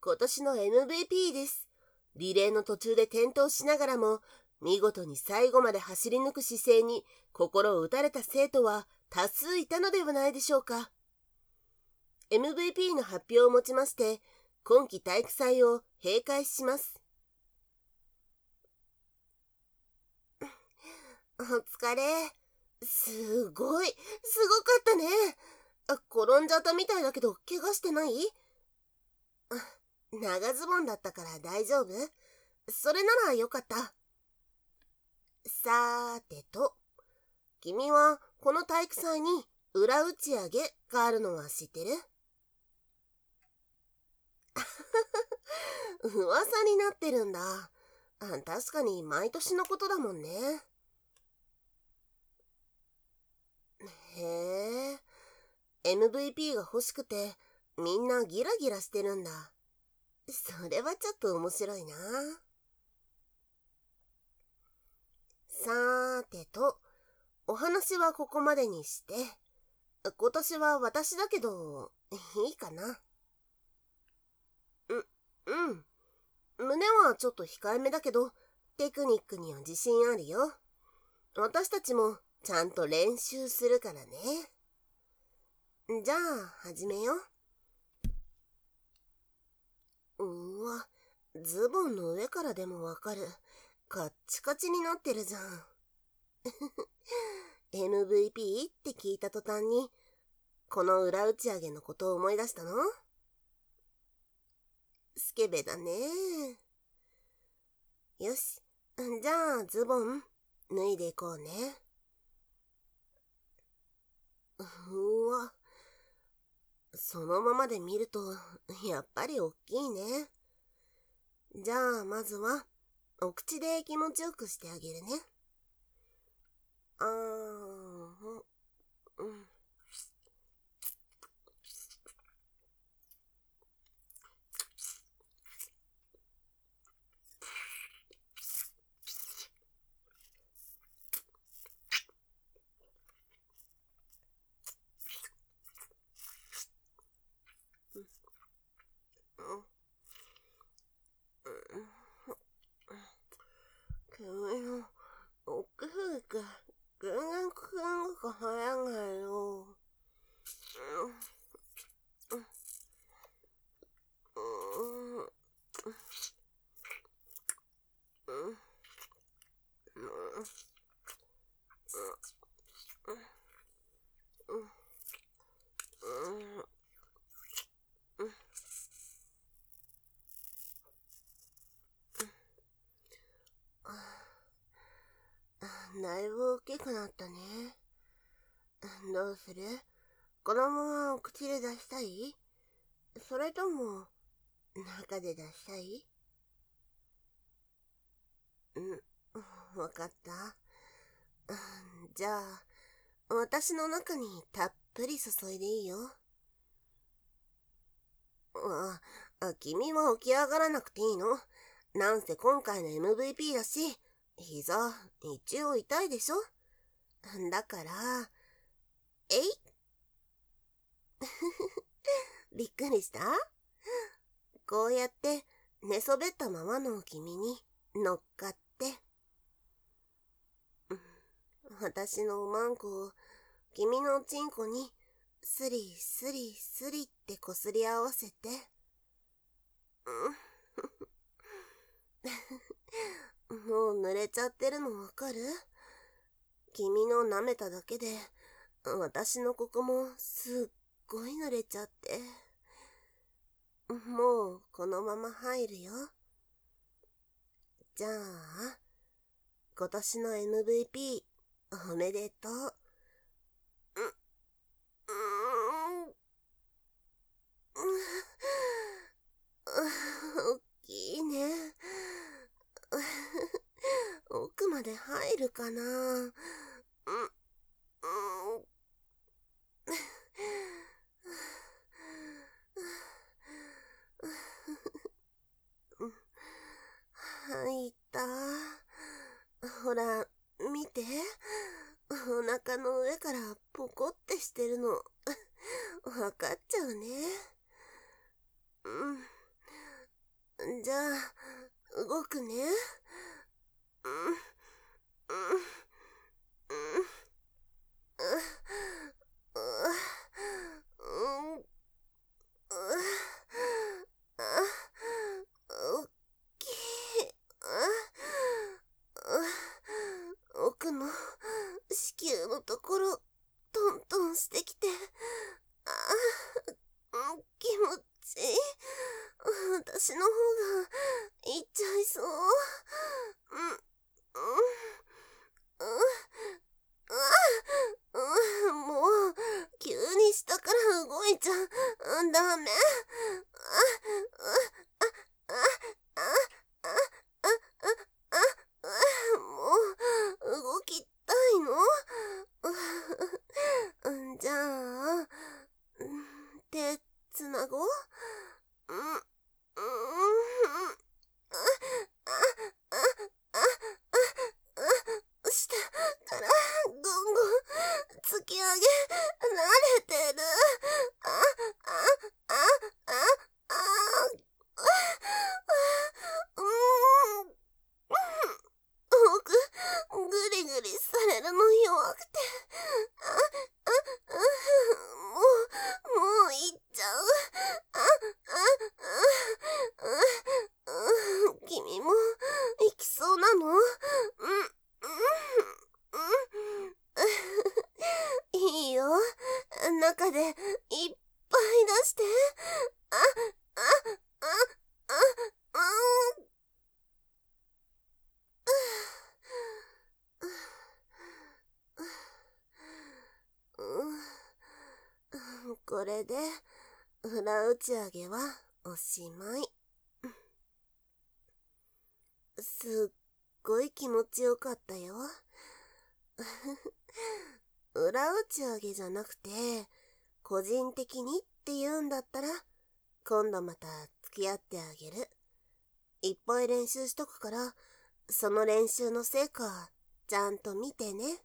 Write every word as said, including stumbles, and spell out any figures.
今年の エムブイピー です。リレーの途中で転倒しながらも、見事に最後まで走り抜く姿勢に心を打たれた生徒は多数いたのではないでしょうか。エムブイピー の発表をもちまして、今期体育祭を閉会します。お疲れ。すごい、すごかったね。転んじゃったみたいだけど、怪我してない？長ズボンだったから大丈夫？それならよかった。さーてと、君はこの体育祭に裏打ち上げがあるのは知ってる？噂になってるんだ。確かに毎年のことだもんね。へえ、エムブイピー が欲しくてみんなギラギラしてるんだ。それはちょっと面白いな。さーてと、お話はここまでにして、今年は私だけど、いいかな。う、うん。胸はちょっと控えめだけど、テクニックには自信あるよ。私たちもちゃんと練習するからね。じゃあ、始めよう。うわ、ズボンの上からでもわかる。カッチカチになってるじゃん。エムブイピー って聞いた途端に、この裏打ち上げのことを思い出したの？スケベだね。よし、じゃあズボン脱いでいこうね。うわ、そのままで見るとやっぱりおっきいね。じゃあまずはお口で気持ちよくしてあげるね。あー、うん。君の奥吹きが全然口の中入らないよ。だいぶ大きくなったね。どうする？このままお口で出したい？それとも中で出したい？うん、わかった。じゃあ、私の中にたっぷり注いでいいよ。あ、あ、君は起き上がらなくていいの？なんせ今回の エムブイピー だし、膝、一応痛いでしょ？だから、えいびっくりした？こうやって寝そべったままの君に乗っかって、私のおまんこを君のおちんこにスリスリスリってこすり合わせて、もう濡れちゃってるのわかる？君の舐めただけで私のここもすっごい濡れちゃって、もうこのまま入るよ。じゃあ今年の エムブイピー おめでとう。う、うーん、おっきいね。奥まで入るかな。うん、入った。ほら、見て。お腹の上からポコってしてるの。わかっちゃうね。うん。 じゃあ、動くね。うん、うん、うん、うん、うん、おっきい。奥の子宮のところ、トントンしてきて、ああ、気持ちいい。私の方がいっちゃいそう。うん、うん、うん、もう、急に下から動いちゃダメ。もう、動きたいの？じゃあ、手つなごう。うん、うん、下からゴンゴン突き上げられてる。あ、あ、あ、あ、あ、うん、僕、ぐりぐりされるの弱くて、あ、あ、もう、もう行っちゃう。あ、あ、あ、君も行きそうなの？うん、うん、うん。いいよ。中でいっぱい出して。あ、あ、あ、あ、あ、うん。これで裏打ち上げはおしまい。すっごい気持ちよかったよ。裏打ち上げじゃなくて、個人的にって言うんだったら、今度また付き合ってあげる。いっぱい練習しとくから、その練習の成果、ちゃんと見てね。